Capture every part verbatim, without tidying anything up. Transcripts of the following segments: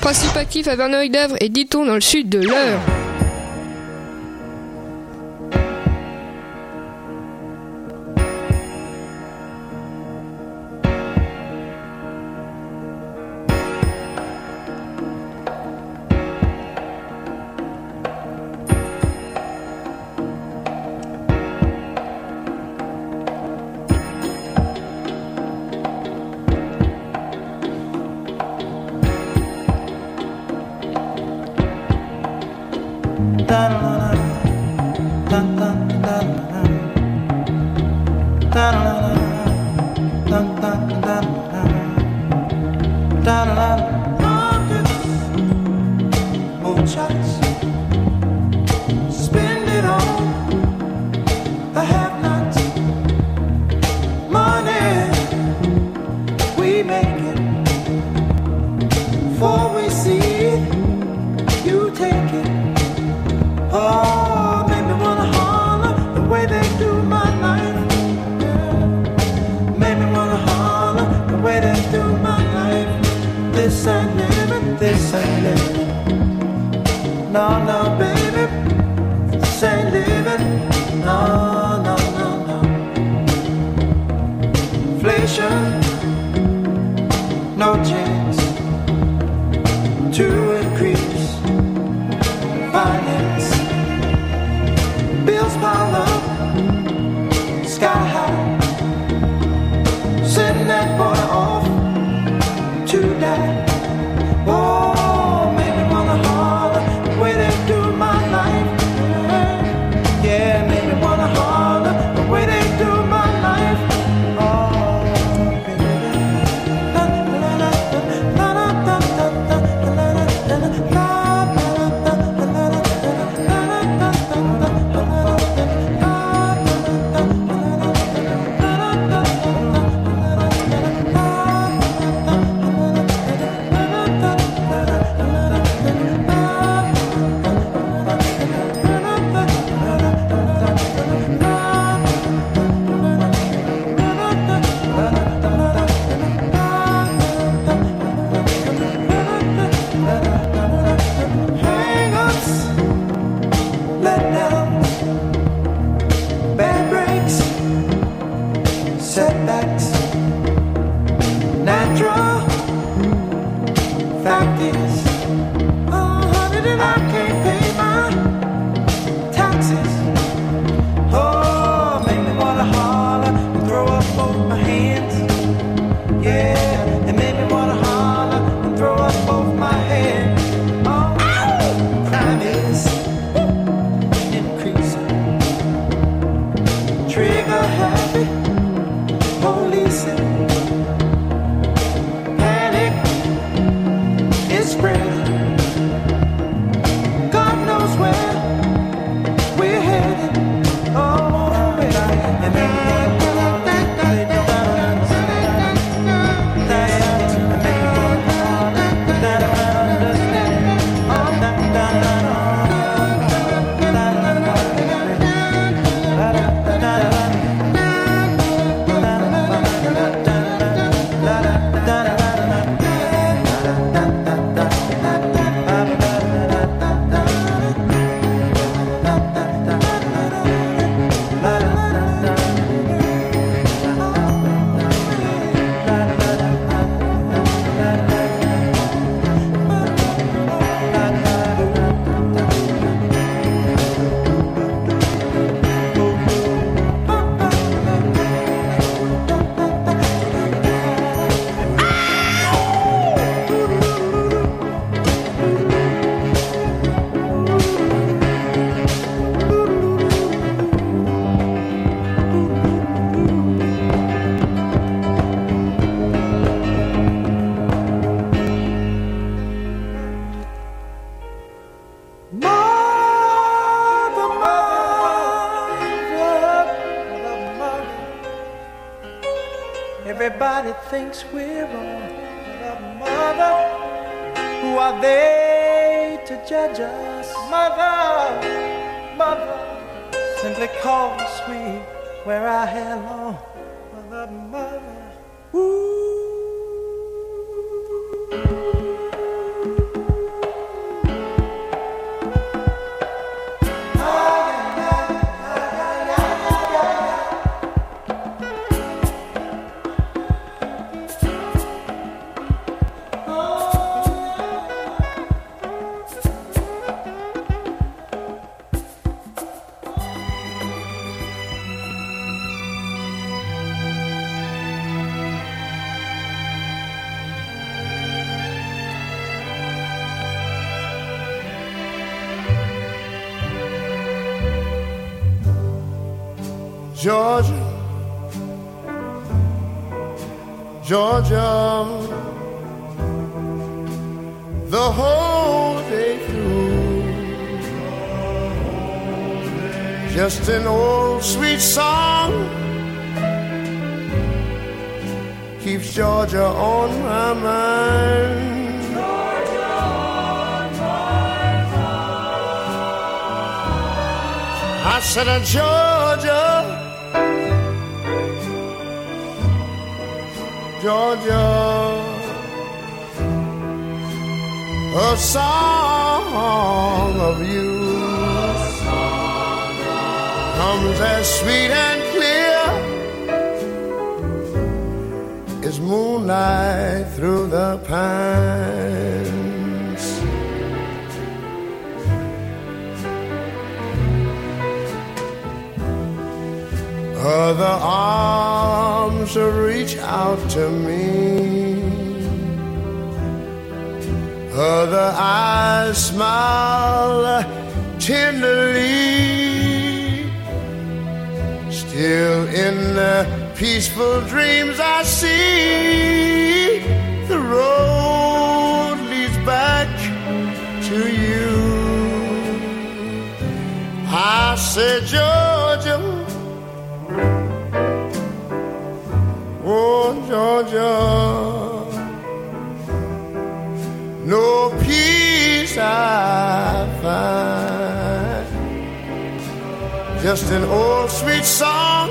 Principe actif à Verneuil-d'Avre et Diton dans le sud de l'Eure. Everybody thinks we're wrong, but mother, who are they to judge us? Mother, mother, simply cause we wear our hair long. Mother, mother, ooh. Georgia, Georgia, the whole day through, just an old sweet song keeps Georgia on my mind. Georgia on my mind. I said, uh, Georgia, Georgia, a song of you comes as sweet and clear as moonlight through the pines. Other arms reach out to me, other eyes smile tenderly. Still in the peaceful dreams I see, the road leads back to you. I said, Georgia, oh Georgia, no peace I find, just an old sweet song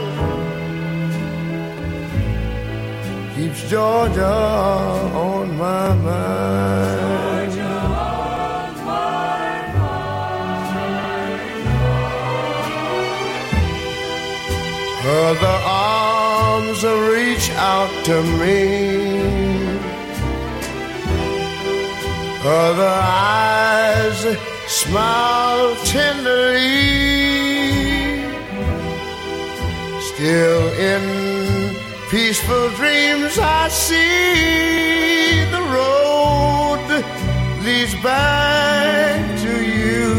keeps Georgia on my mind. Georgia on my mind. Other arms reach out to me, other eyes smile tenderly. Still in peaceful dreams I see, the road leads back to you.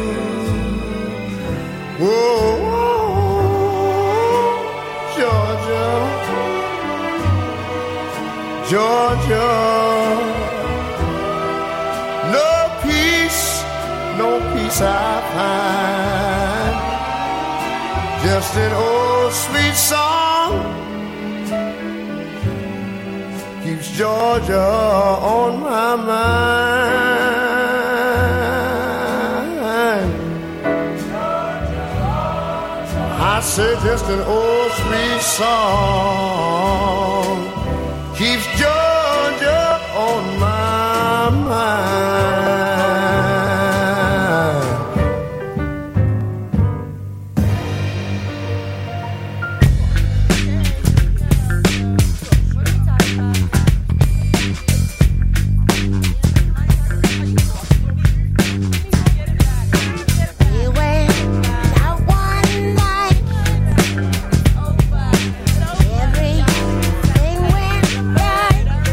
Whoa, Georgia, Georgia, no peace, no peace I find, just an old sweet song keeps Georgia on my mind. I say just an old sweet song keeps Georgia on my mind. Everything went right.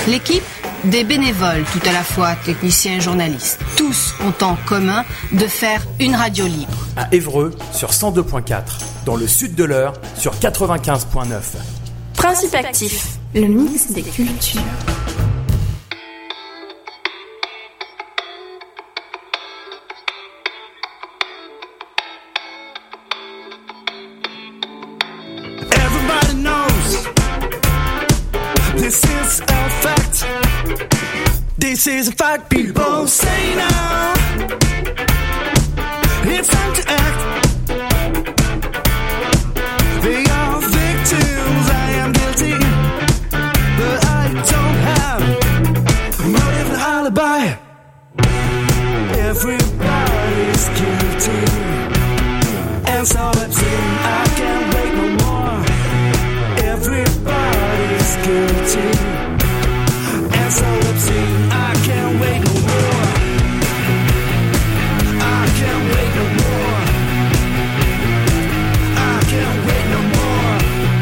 L'équipe, des bénévoles tout à la fois, techniciens et journalistes. Tous ont en commun de faire une radio libre. À Évreux sur cent deux virgule quatre, dans le sud de l'Eure sur quatre-vingt-quinze virgule neuf. Principe actif, le mix des cultures. Everybody knows this is a fact. This is a fact. People say now it's time to act. They are victims, I am guilty, but I don't have motive and alibi. Everybody's guilty, and so let's sing. I can't wait no more. Everybody's guilty, and so let's sing. I can't wait no more. I can't wait no more. I can't wait no more.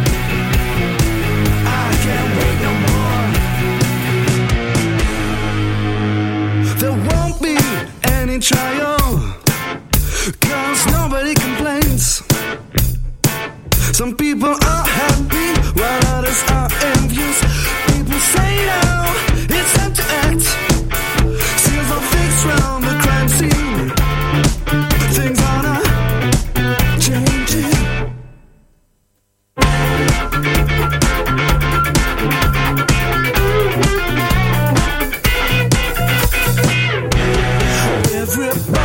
I can't wait no more. There won't be any trial, 'cause nobody complains. Some people are happy while others are envious. People say now it's time to act. Seals are fixed round the crime scene. Things are not changing. Everybody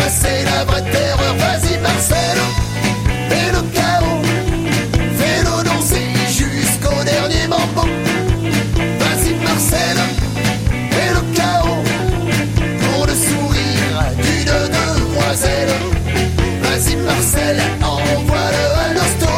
Là c'est la vraie terreur, vas-y Marcel. Fais le chaos, fais-le danser jusqu'au dernier mambo. Vas-y Marcel, fais le chaos pour le sourire d'une demoiselle. Vas-y Marcel, envoie-le à l'hosto.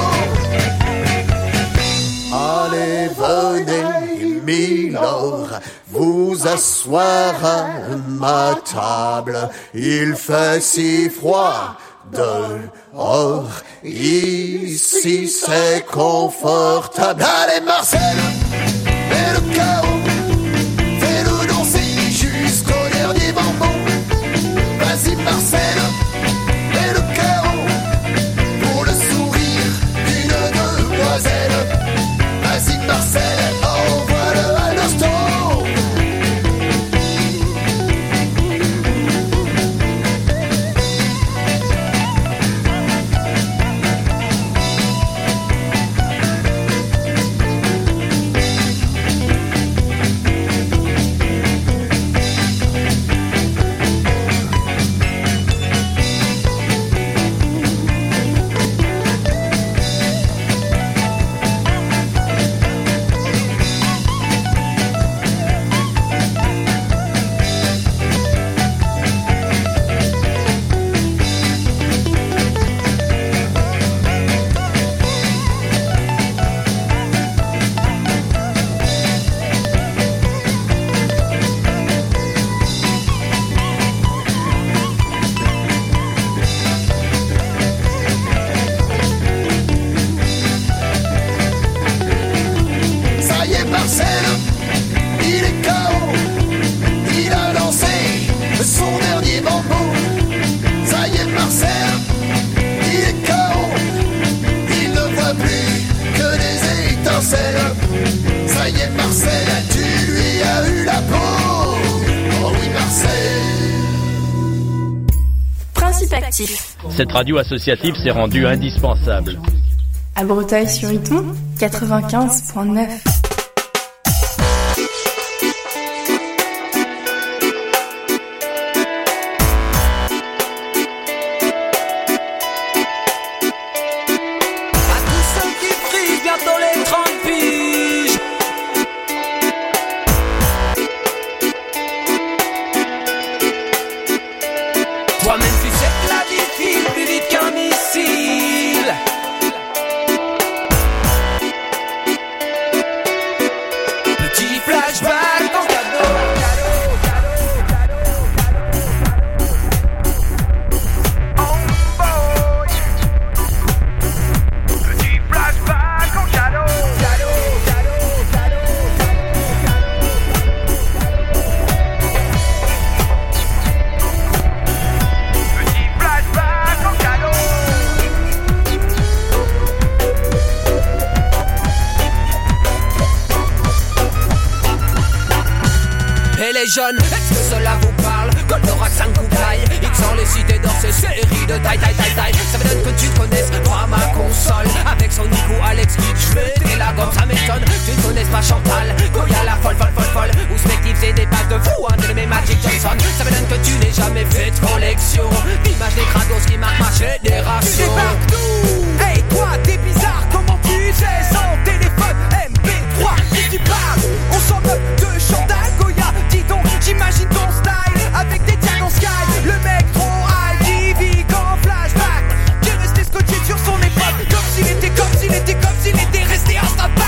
Allez venez Milord, vous asseoir à ma table. Il fait si froid dehors, ici c'est confortable. Allez Marcel, fais le chaos, fais-le danser jusqu'au dernier bonbon. Vas-y Marcel, fais le chaos pour le sourire d'une demoiselle. Vas-y Marcel, envoie-le à l'hosto. Ça y est Marcel, tu lui as eu la peau. Oh oui Marcel. Principe actif. Cette radio associative s'est rendue indispensable. À Breteuil-sur-Iton, quatre-vingt-quinze virgule neuf. Jeunes, est-ce que cela vous parle? Goldorak, cinq coupailles, X en les cités d'or, ces séries de taille, taille, taille, taille. Ça m'étonne que tu connaisses pas ma console. Avec son Nico, Alex Kidd, j'mets la gomme, ça m'étonne. Tu ne connaisses pas Chantal, Goya la folle, folle, folle, folle. Ou Spective, c'est des pattes de fou, un de mes Magic Johnson. Ça m'étonne que tu n'aies jamais fait de collection d'images des crados qui marquent ma génération. Tu débarques nous, hey toi, t'es bizarre, comment tu sais? Sans téléphone, M P trois, qui tu parles? On s'en moque de Chantal, Goya, dis donc, j'imagine ton style avec des diamants sky. Le mec trop high qui vit qu'en flashback, qui est resté scotché sur son époque, comme s'il était, comme s'il était, comme s'il était resté en stand-by.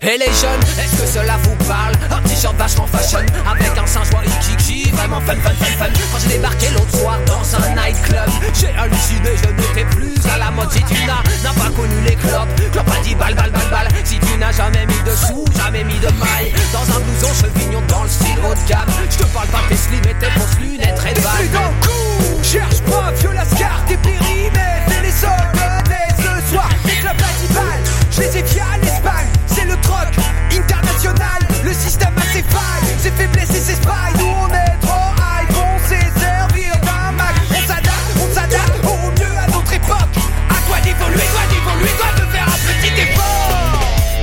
Et les jeunes, est-ce que cela vous parle? Un t-shirt vachement fashion, avec un singe joyeux kiki, vraiment fun fun fun fun. Quand j'ai débarqué l'autre soir dans un nightclub, j'ai halluciné, je n'étais plus à la mode. Si tu n'as, n'as pas connu les clopes, clopes a dit balle balle balle balle. Si tu n'as jamais mis de sous, jamais mis de maille, dans un blouson chevignon dans le style haut de gamme. Je te parle pas tes slim et tes grosses lunettes red ball. Et dans le coup, cherche pas, violascar, t'es périmé, fais les soldes dès ce soir. Les clubs principales, je les ai via l'Espagne. C'est le troc international, le système a ses failles, ses faiblesses et ses failles. Nous on est trop high, on sait servir d'un Mac. On s'adapte, on s'adapte au mieux à notre époque. À quoi d'évoluer, quoi d'évoluer, quoi de faire un petit effort.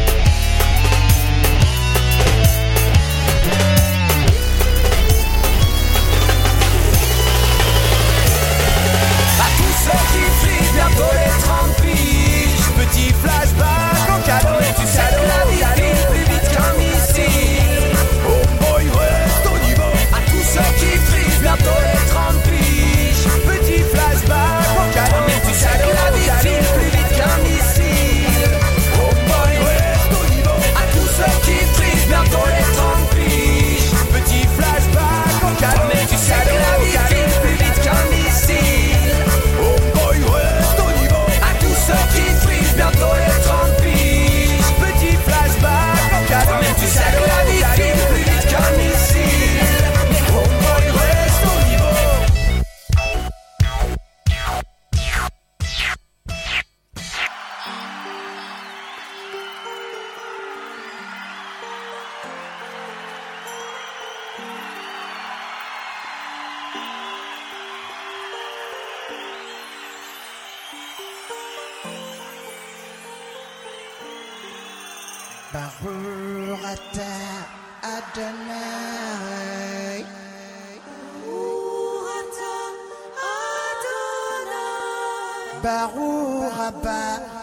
À tous ceux qui frisent bientôt les trente piges, petit flashback en cadeau. Tu sais que la vie file plus vite qu'un missile. Oh boy, reste au niveau. À tous ceux qui frisent bientôt les trente piges, petit flashback en cadeau. Tu sais que la vie file plus vite qu'un missile. Oh boy, reste au niveau. À tous ceux qui frisent bientôt les trente piges, petit flashback en cadeau. Tu sais que la vie file plus vite qu'un missile. Oh boy, reste au niveau. À tous ceux qui frisent bientôt les trente piges, petit flashback en cadeau. Mais tu sais que la vie file plus vite qu'un missile. Oh boy, reste au niveau. Barurata Adonai, Baruch Haba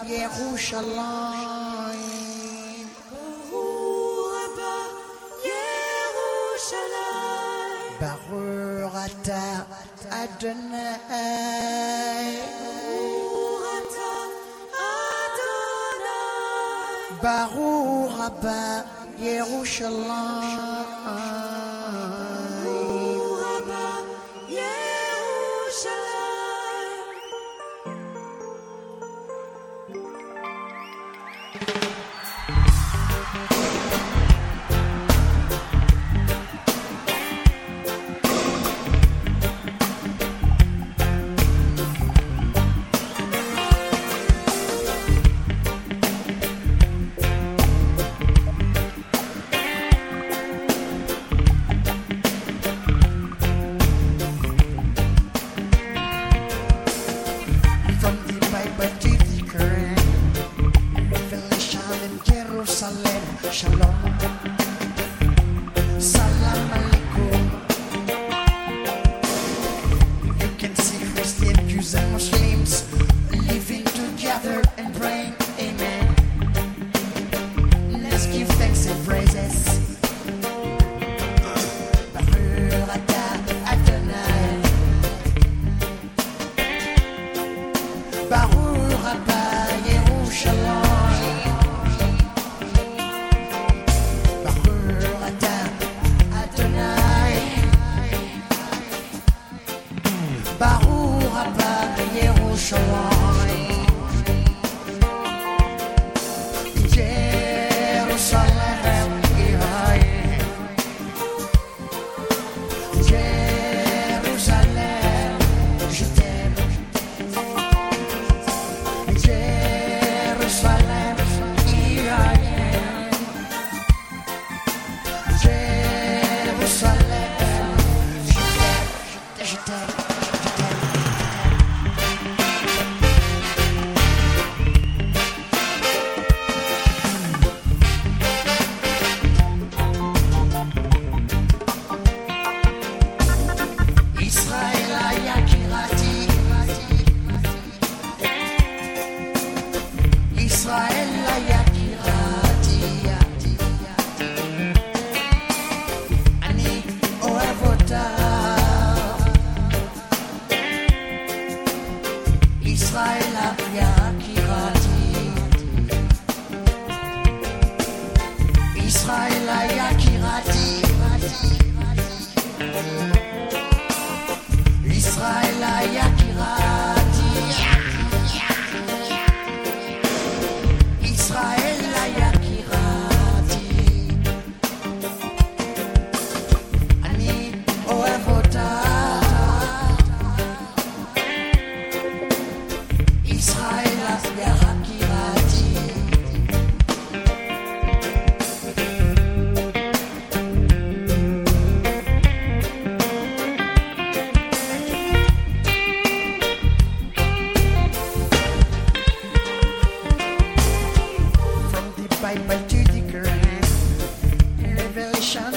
Yerushalayim, Baruch Ata Adonai, Baruch Haba Yerushalayim. Israël Yakirati. Israël Yakirati. Israël Yakirati. Ani Oevota. Israël Yakirati. Bible to the Quran, Revelation